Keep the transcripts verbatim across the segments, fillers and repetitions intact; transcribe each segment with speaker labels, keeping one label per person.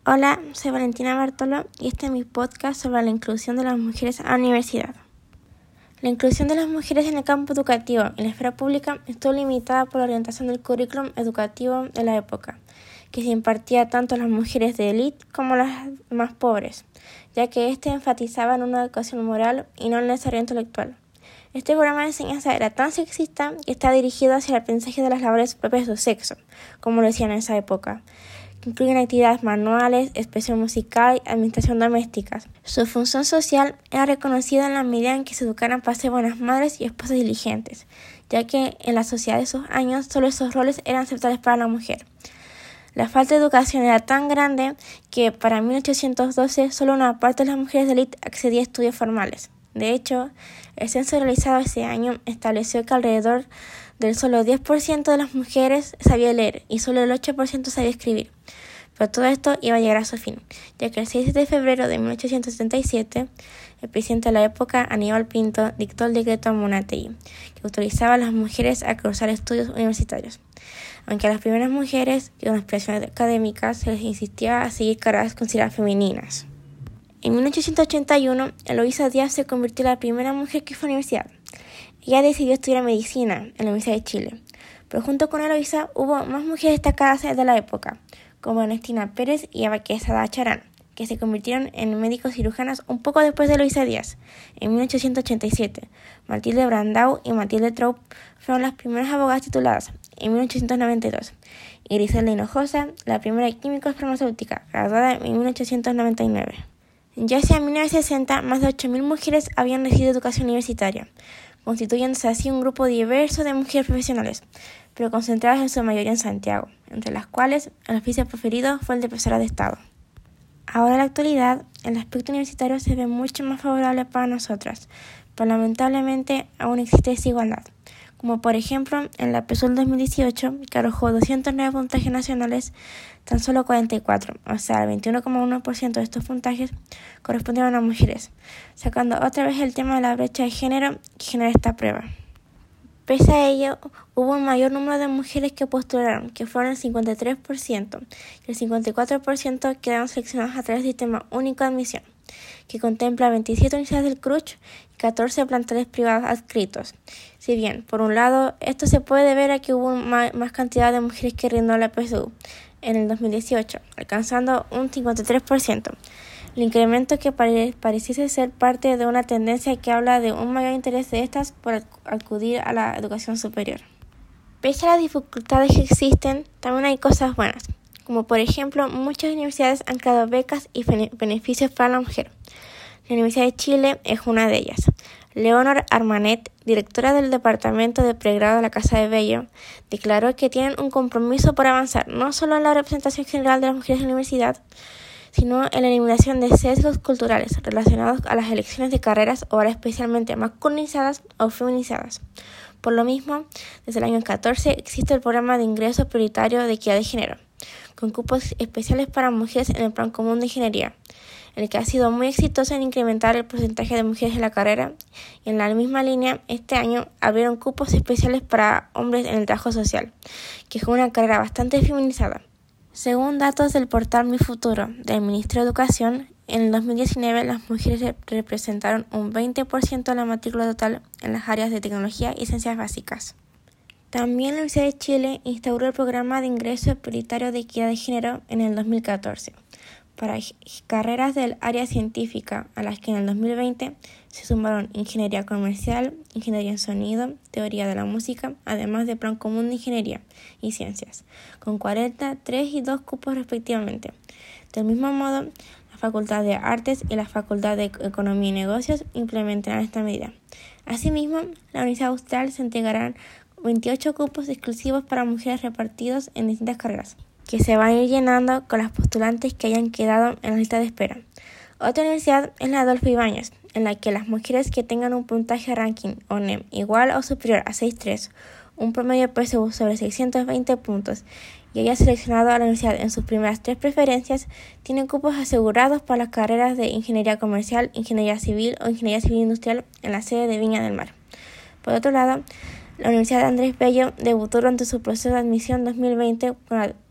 Speaker 1: Hola, soy Valentina Bartolo y este es mi podcast sobre la inclusión de las mujeres a la universidad. La inclusión de las mujeres en el campo educativo y en la esfera pública estuvo limitada por la orientación del currículum educativo de la época, que se impartía tanto a las mujeres de élite como a las más pobres, ya que éste enfatizaba en una educación moral y no en el desarrollo intelectual. Este programa de enseñanza era tan sexista que estaba dirigido hacia el aprendizaje de las labores propias de su sexo, como lo decían en esa época, que incluyen actividades manuales, expresión musical y administración doméstica. Su función social era reconocida en la medida en que se educaran para ser buenas madres y esposas diligentes, ya que en la sociedad de esos años solo esos roles eran aceptables para la mujer. La falta de educación era tan grande que para mil ochocientos doce solo una parte de las mujeres de élite accedía a estudios formales. De hecho, el censo realizado ese año estableció que alrededor del solo diez por ciento de las mujeres sabía leer y solo el ocho por ciento sabía escribir. Pero todo esto iba a llegar a su fin, ya que el seis de febrero de mil ochocientos setenta y siete, el presidente de la época, Aníbal Pinto, dictó el decreto Amunátegui, que autorizaba a las mujeres a cursar estudios universitarios. Aunque a las primeras mujeres con aspiraciones académicas se les insistía a seguir carreras consideradas femeninas. En mil ochocientos ochenta y uno, Eloísa Díaz se convirtió en la primera mujer que fue a la universidad. Ella decidió estudiar medicina en la Universidad de Chile, pero junto con Eloísa hubo más mujeres destacadas de la época, como Ernestina Pérez y Eva Quesada Charán, que se convirtieron en médicos cirujanas un poco después de Eloísa Díaz. En mil ochocientos ochenta y siete, Matilde Brandão y Matilde Traub fueron las primeras abogadas tituladas. En mil ochocientos noventa y dos, y Griselda Hinojosa, la primera química farmacéutica, graduada en mil ochocientos noventa y nueve. Ya hacia mil novecientos sesenta, más de ocho mil mujeres habían recibido educación universitaria, constituyéndose así un grupo diverso de mujeres profesionales, pero concentradas en su mayoría en Santiago, entre las cuales el oficio preferido fue el de profesora de Estado. Ahora en la actualidad, el aspecto universitario se ve mucho más favorable para nosotras, pero lamentablemente aún existe desigualdad, como por ejemplo en la PESUL dos mil dieciocho, que arrojó doscientos nueve puntajes nacionales, tan solo cuarenta y cuatro, o sea, el veintiuno coma uno por ciento de estos puntajes correspondieron a mujeres, sacando otra vez el tema de la brecha de género que genera esta prueba. Pese a ello, hubo un mayor número de mujeres que postularon, que fueron el cincuenta y tres por ciento, y el cincuenta y cuatro por ciento quedaron seleccionadas a través del Sistema Único de Admisión, que contempla veintisiete universidades del C R U C H y catorce planteles privados adscritos. Si bien, por un lado, esto se puede deber a que hubo más, más cantidad de mujeres que rindó la P S U en el dos mil dieciocho, alcanzando un cincuenta y tres por ciento. El incremento que pare, pareciese ser parte de una tendencia que habla de un mayor interés de estas por acudir a la educación superior. Pese a las dificultades que existen, también hay cosas buenas, como por ejemplo muchas universidades han creado becas y beneficios para la mujer. La Universidad de Chile es una de ellas. Leonor Armanet, directora del Departamento de Pregrado de la Casa de Bello, declaró que tienen un compromiso por avanzar no solo en la representación general de las mujeres en la universidad, sino en la eliminación de sesgos culturales relacionados a las elecciones de carreras ahora especialmente masculinizadas o feminizadas. Por lo mismo, desde el año catorce existe el programa de ingreso prioritario de equidad de género, con cupos especiales para mujeres en el plan común de ingeniería, el que ha sido muy exitoso en incrementar el porcentaje de mujeres en la carrera, y en la misma línea, este año abrieron cupos especiales para hombres en el trabajo social, que es una carrera bastante feminizada. Según datos del portal Mi Futuro del Ministerio de Educación, en el dos mil diecinueve las mujeres representaron un veinte por ciento de la matrícula total en las áreas de tecnología y ciencias básicas. También la Universidad de Chile instauró el programa de ingreso prioritario de equidad de género en el dos mil catorce para carreras del área científica, a las que en el dos mil veinte se sumaron ingeniería comercial, ingeniería en sonido, teoría de la música, además de plan común de ingeniería y ciencias, con cuarenta, tres y dos cupos respectivamente. Del mismo modo, la Facultad de Artes y la Facultad de Economía y Negocios implementarán esta medida. Asimismo, la Universidad Austral se entregarán veintiocho cupos exclusivos para mujeres repartidos en distintas carreras, que se van a ir llenando con las postulantes que hayan quedado en la lista de espera. Otra universidad es la Adolfo Ibáñez, en la que las mujeres que tengan un puntaje ranking o N E M igual o superior a seis punto tres, un promedio P S U sobre seiscientos veinte puntos y haya seleccionado a la universidad en sus primeras tres preferencias, tienen cupos asegurados para las carreras de Ingeniería Comercial, Ingeniería Civil o Ingeniería Civil Industrial en la sede de Viña del Mar. Por otro lado, la Universidad de Andrés Bello debutó durante su proceso de admisión dos mil veinte con la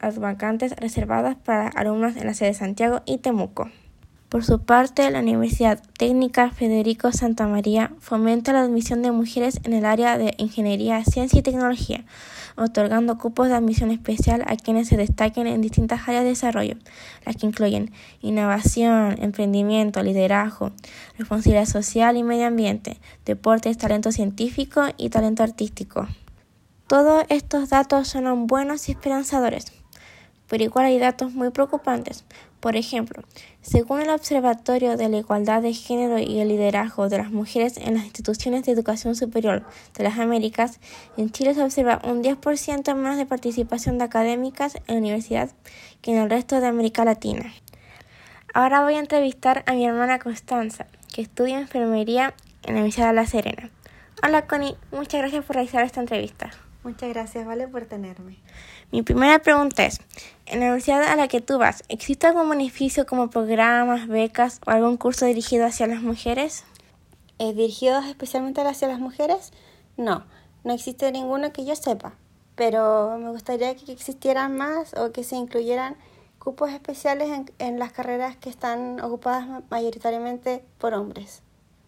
Speaker 1: las vacantes reservadas para alumnos en la sede de Santiago y Temuco. Por su parte, la Universidad Técnica Federico Santa María fomenta la admisión de mujeres en el área de Ingeniería, Ciencia y Tecnología, otorgando cupos de admisión especial a quienes se destaquen en distintas áreas de desarrollo, las que incluyen innovación, emprendimiento, liderazgo, responsabilidad social y medio ambiente, deportes, talento científico y talento artístico. Todos estos datos son buenos y esperanzadores, pero igual hay datos muy preocupantes. Por ejemplo, según el Observatorio de la Igualdad de Género y el Liderazgo de las Mujeres en las Instituciones de Educación Superior de las Américas, en Chile se observa un diez por ciento menos de participación de académicas en la universidad que en el resto de América Latina. Ahora voy a entrevistar a mi hermana Constanza, que estudia enfermería en la Universidad de La Serena. Hola Connie, muchas gracias por realizar esta entrevista.
Speaker 2: Muchas gracias, Vale, por tenerme.
Speaker 1: Mi primera pregunta es, en la universidad a la que tú vas, ¿existe algún beneficio como programas, becas o algún curso dirigido hacia las mujeres?
Speaker 2: Eh, ¿Dirigidos especialmente hacia las mujeres? No, no existe ninguno que yo sepa, pero me gustaría que existieran más o que se incluyeran cupos especiales en, en las carreras que están ocupadas mayoritariamente por hombres.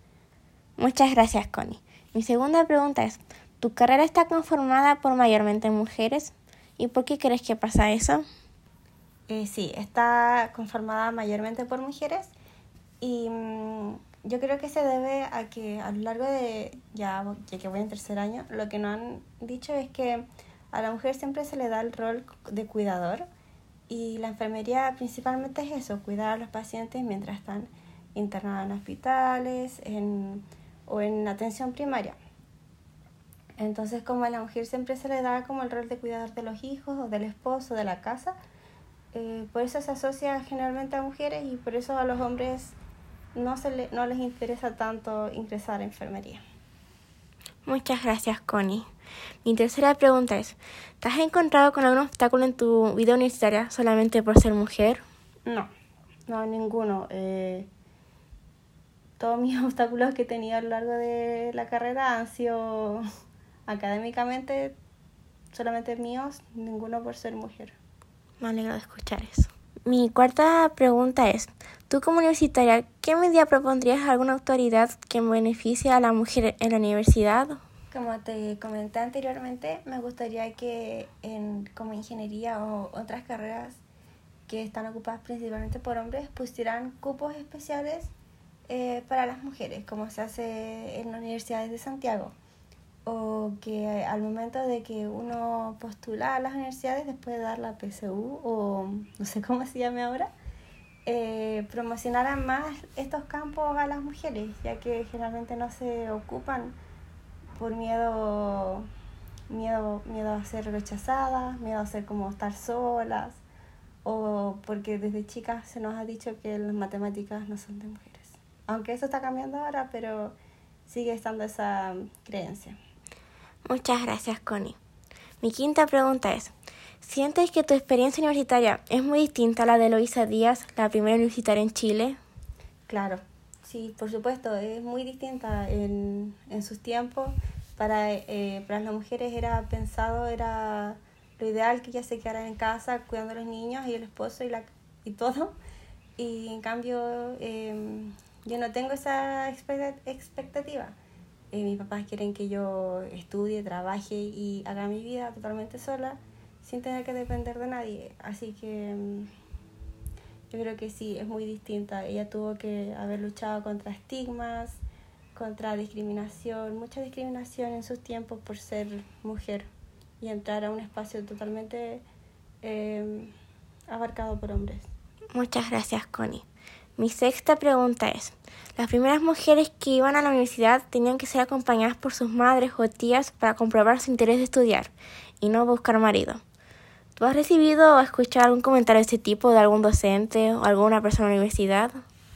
Speaker 1: Muchas gracias, Connie. Mi segunda pregunta es, ¿tu carrera está conformada por mayormente mujeres? ¿Y por qué crees que pasa eso?
Speaker 2: Eh, sí, está conformada mayormente por mujeres y mmm, yo creo que se debe a que a lo largo de, ya, ya que voy en tercer año, lo que nos han dicho es que a la mujer siempre se le da el rol de cuidador y la enfermería principalmente es eso, cuidar a los pacientes mientras están internados en hospitales en, o en atención primaria. Entonces, como a la mujer siempre se le da como el rol de cuidador de los hijos o del esposo, de la casa, eh, por eso se asocia generalmente a mujeres y por eso a los hombres no, se le, no les interesa tanto ingresar a enfermería.
Speaker 1: Muchas gracias, Connie. Mi tercera pregunta es, ¿te has encontrado con algún obstáculo en tu vida universitaria solamente por ser mujer?
Speaker 2: No, no, ninguno. Eh, todos mis obstáculos que he tenido a lo largo de la carrera han sido académicamente solamente míos, ninguno por ser mujer.
Speaker 1: Me alegro de escuchar eso. Mi cuarta pregunta es, tú como universitaria, ¿qué medida propondrías a alguna autoridad que beneficie a la mujer en la universidad?
Speaker 2: Como te comenté anteriormente, me gustaría que en, como ingeniería o otras carreras que están ocupadas principalmente por hombres pusieran cupos especiales eh, para las mujeres, como se hace en las universidades de Santiago. O que al momento de que uno postula a las universidades, después de dar la P S U o no sé cómo se llame ahora, eh, promocionaran más estos campos a las mujeres, ya que generalmente no se ocupan por miedo, miedo, miedo a ser rechazadas, miedo a ser como estar solas, o porque desde chicas se nos ha dicho que las matemáticas no son de mujeres. Aunque eso está cambiando ahora, pero sigue estando esa creencia.
Speaker 1: Muchas gracias, Connie. Mi quinta pregunta es, ¿sientes que tu experiencia universitaria es muy distinta a la de Eloísa Díaz, la primera universitaria en Chile?
Speaker 2: Claro, sí, por supuesto, es muy distinta en, en sus tiempos. Para, eh, para las mujeres era pensado, era lo ideal que ellas se quedaran en casa cuidando a los niños y el esposo y, la, y todo. Y en cambio, eh, yo no tengo esa expectativa. Eh, mis papás quieren que yo estudie, trabaje y haga mi vida totalmente sola, sin tener que depender de nadie. Así que um, yo creo que sí, es muy distinta. Ella tuvo que haber luchado contra estigmas, contra discriminación, mucha discriminación en sus tiempos por ser mujer y entrar a un espacio totalmente eh, abarcado por hombres.
Speaker 1: Muchas gracias, Connie. Mi sexta pregunta es, las primeras mujeres que iban a la universidad tenían que ser acompañadas por sus madres o tías para comprobar su interés de estudiar y no buscar marido. ¿Tú has recibido o escuchado algún comentario de este tipo de algún docente o alguna persona en la universidad?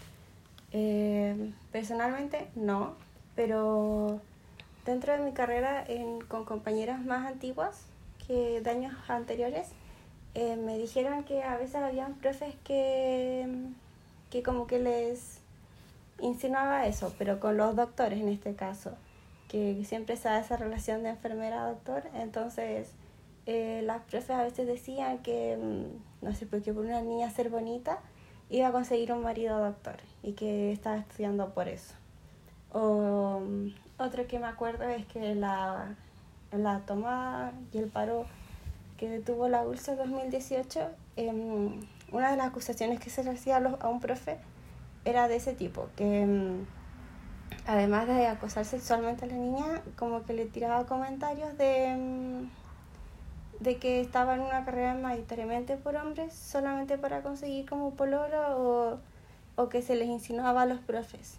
Speaker 2: Eh, personalmente no, pero dentro de mi carrera en, con compañeras más antiguas que de años anteriores, eh, me dijeron que a veces habían profes que, que como que les insinuaba eso, pero con los doctores en este caso, que siempre se da esa relación de enfermera-doctor, entonces eh, las profes a veces decían que, no sé, porque por una niña ser bonita iba a conseguir un marido doctor y que estaba estudiando por eso. O otro que me acuerdo es que la, la toma y el paro que detuvo la U L S S dos mil dieciocho, eh, una de las acusaciones que se le hacía a, los, a un profe era de ese tipo, que eh, además de acosar sexualmente a la niña, como que le tiraba comentarios de, de que estaba en una carrera mayoritariamente por hombres solamente para conseguir como pololo, o, o que se les insinuaba a los profes.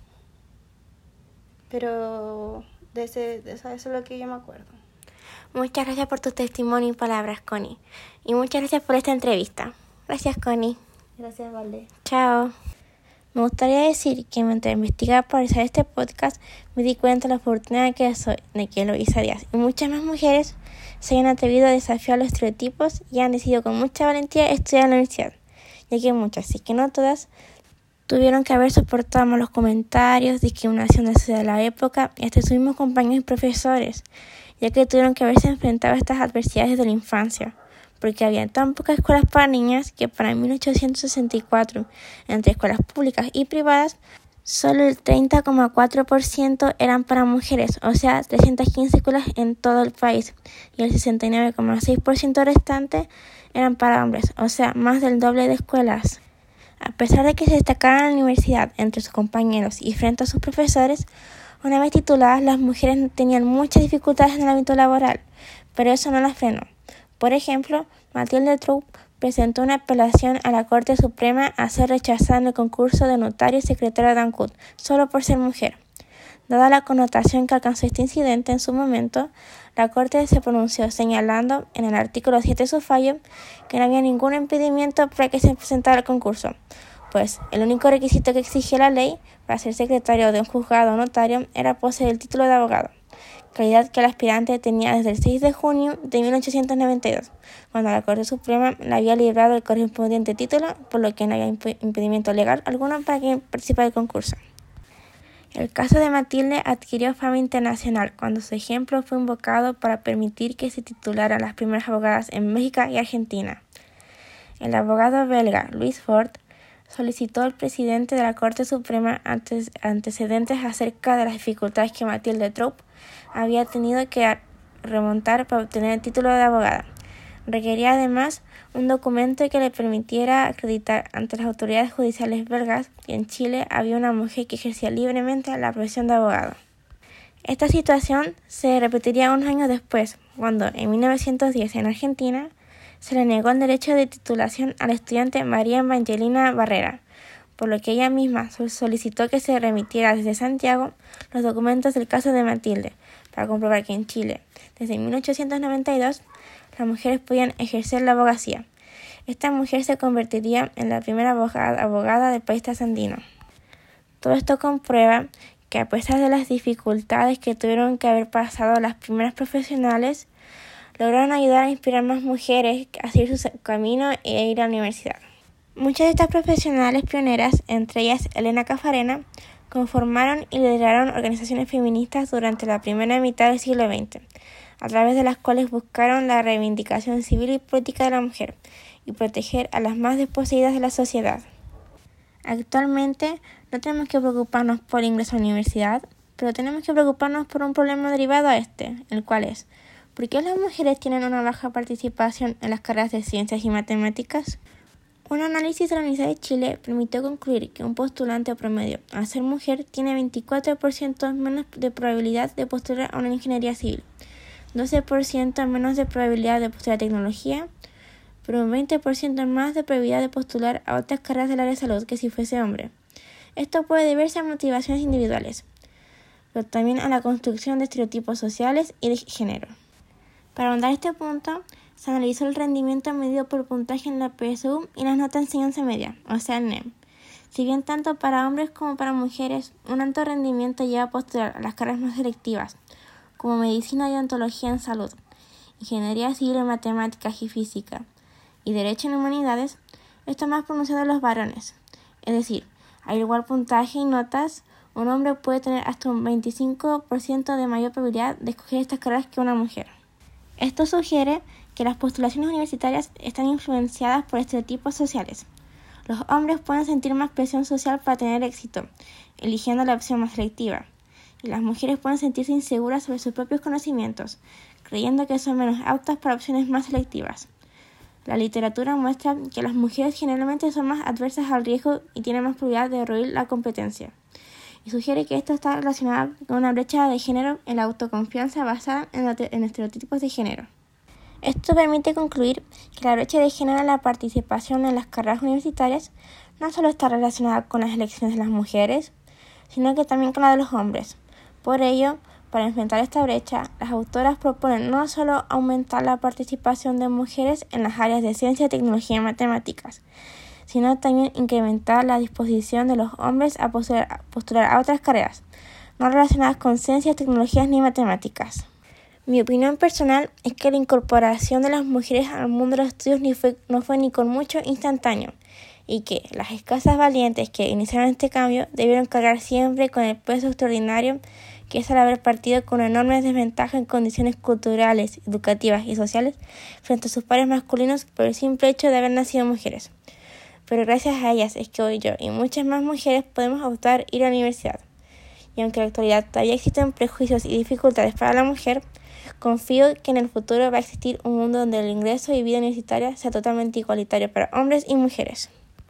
Speaker 2: Pero de, ese, de eso, eso es lo que yo me acuerdo.
Speaker 1: Muchas gracias por tu testimonio y palabras, Connie. Y muchas gracias por esta entrevista. Gracias, Connie.
Speaker 2: Gracias, Vale.
Speaker 1: Chao. Me gustaría decir que mientras investigaba para realizar este podcast, me di cuenta de la oportunidad que soy de que Eloisa Díaz y muchas más mujeres se hayan atrevido a desafiar los estereotipos y han decidido con mucha valentía estudiar en la universidad, ya que muchas, si que no todas, tuvieron que haber soportado malos comentarios, discriminación de la época y hasta sus mismos compañeros y profesores, ya que tuvieron que haberse enfrentado a estas adversidades desde la infancia, porque había tan pocas escuelas para niñas que para mil ochocientos sesenta y cuatro, entre escuelas públicas y privadas, solo el treinta coma cuatro por ciento eran para mujeres, o sea, trescientas quince escuelas en todo el país, y el sesenta y nueve coma seis por ciento restante eran para hombres, o sea, más del doble de escuelas. A pesar de que se destacaran en la universidad entre sus compañeros y frente a sus profesores, una vez tituladas, las mujeres tenían muchas dificultades en el ámbito laboral, pero eso no las frenó. Por ejemplo, Matilde Troup presentó una apelación a la Corte Suprema a ser rechazada en el concurso de notario y secretario de ANCUT, solo por ser mujer. Dada la connotación que alcanzó este incidente en su momento, la Corte se pronunció señalando en el artículo siete de su fallo que no había ningún impedimento para que se presentara al concurso, pues el único requisito que exigía la ley para ser secretario de un juzgado o notario era poseer el título de abogado, calidad que el aspirante tenía desde el seis de junio de mil ochocientos noventa y dos, cuando la Corte Suprema le había librado el correspondiente título, por lo que no había imp- impedimento legal alguno para que participara del concurso. El caso de Matilde adquirió fama internacional cuando su ejemplo fue invocado para permitir que se titularan las primeras abogadas en México y Argentina. El abogado belga Louis Ford solicitó al presidente de la Corte Suprema antes, antecedentes acerca de las dificultades que Matilde Troup había tenido que remontar para obtener el título de abogada. Requería además un documento que le permitiera acreditar ante las autoridades judiciales belgas que en Chile había una mujer que ejercía libremente la profesión de abogado. Esta situación se repetiría unos años después, cuando en mil novecientos diez en Argentina se le negó el derecho de titulación a la estudiante María Evangelina Barrera, por lo que ella misma solicitó que se remitiera desde Santiago los documentos del caso de Matilde, para comprobar que en Chile, desde mil ochocientos noventa y dos, las mujeres podían ejercer la abogacía. Esta mujer se convertiría en la primera abogada, abogada del país trasandino. Todo esto comprueba que a pesar de las dificultades que tuvieron que haber pasado las primeras profesionales, lograron ayudar a inspirar más mujeres a seguir su camino e ir a la universidad. Muchas de estas profesionales pioneras, entre ellas Elena Cafarena, conformaron y lideraron organizaciones feministas durante la primera mitad del siglo veinte, a través de las cuales buscaron la reivindicación civil y política de la mujer y proteger a las más desposeídas de la sociedad. Actualmente no tenemos que preocuparnos por el ingreso a la universidad, pero tenemos que preocuparnos por un problema derivado a este, el cual es: ¿por qué las mujeres tienen una baja participación en las carreras de ciencias y matemáticas? Un análisis de la Universidad de Chile permitió concluir que un postulante promedio, al ser mujer, tiene veinticuatro por ciento menos de probabilidad de postular a una ingeniería civil, doce por ciento menos de probabilidad de postular a tecnología, pero un veinte por ciento más de probabilidad de postular a otras carreras del área de salud que si fuese hombre. Esto puede deberse a motivaciones individuales, pero también a la construcción de estereotipos sociales y de género. Para ahondar este punto, se analizó el rendimiento medido por puntaje en la P S U y las notas de enseñanza media, o sea, el N E M. Si bien tanto para hombres como para mujeres, un alto rendimiento lleva a postular a las carreras más selectivas, como medicina y odontología en salud, ingeniería civil en matemáticas y física, y derecho en humanidades, esto es más pronunciado en los varones. Es decir, al igual puntaje y notas, un hombre puede tener hasta un veinticinco por ciento de mayor probabilidad de escoger estas carreras que una mujer. Esto sugiere que las postulaciones universitarias están influenciadas por estereotipos sociales. Los hombres pueden sentir más presión social para tener éxito, eligiendo la opción más selectiva, y las mujeres pueden sentirse inseguras sobre sus propios conocimientos, creyendo que son menos aptas para opciones más selectivas. La literatura muestra que las mujeres generalmente son más adversas al riesgo y tienen más probabilidad de derruir la competencia, y sugiere que esto está relacionado con una brecha de género en la autoconfianza basada en, en estereotipos de género. Esto permite concluir que la brecha de género en la participación en las carreras universitarias no solo está relacionada con las elecciones de las mujeres, sino que también con la de los hombres. Por ello, para enfrentar esta brecha, las autoras proponen no solo aumentar la participación de mujeres en las áreas de ciencia, tecnología y matemáticas, sino también incrementar la disposición de los hombres a postular, postular a otras carreras, no relacionadas con ciencias, tecnologías ni matemáticas. Mi opinión personal es que la incorporación de las mujeres al mundo de los estudios ni fue, no fue ni con mucho instantáneo, y que las escasas valientes que iniciaron este cambio debieron cargar siempre con el peso extraordinario que es al haber partido con una enorme desventaja en condiciones culturales, educativas y sociales frente a sus pares masculinos por el simple hecho de haber nacido mujeres. Pero gracias a ellas es que hoy yo y muchas más mujeres podemos optar ir a la universidad. Y aunque en la actualidad todavía existen prejuicios y dificultades para la mujer, confío que en el futuro va a existir un mundo donde el ingreso y vida universitaria sea totalmente igualitario para hombres y mujeres.